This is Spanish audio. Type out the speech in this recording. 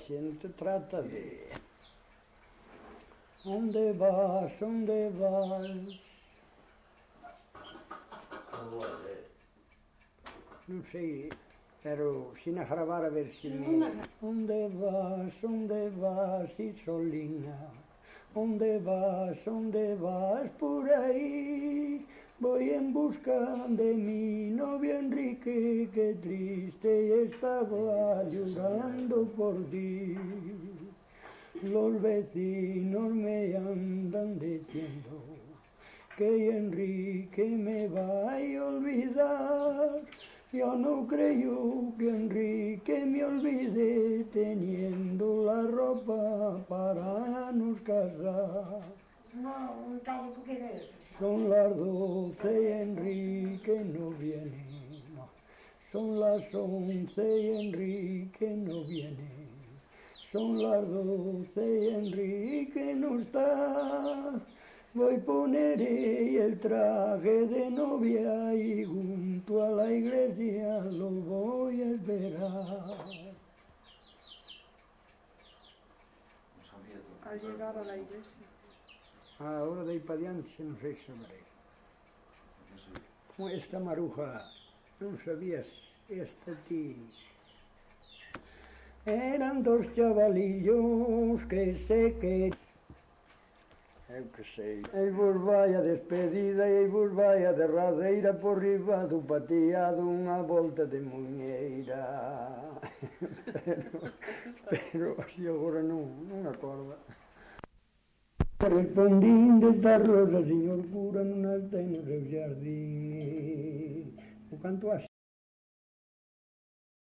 xente trata de... Onde vas, onde vas? Non sei, pero sin a gravar a ver se me... Onde vas, Isolina? Onde vas por aí? Voy en busca de mi novio Enrique, que triste estaba llorando por ti. Los vecinos me andan diciendo que Enrique me va a olvidar. Yo no creo que Enrique me olvide teniendo la ropa para nos casar. No, calle, ¿por qué de eso? Son las 12 y Enrique no viene. No. Son las 11 y Enrique no viene. Son las 12 y Enrique no está. Voy a poner el traje de novia y junto a la iglesia lo voy a esperar. Al llegar a la iglesia. Ahora de ahí para adelante no sé si sabré. Como esta maruja, non sabías esta ti. Eran dos chavalillos que se querían. Eu que sei. Ei vos vai a despedida e ei vos vai a derradeira por riba do pateado unha volta de muñeira. pero así agora non acorda. Respondín destas rosas, señor cura, non as ten no seu xardín. O canto así.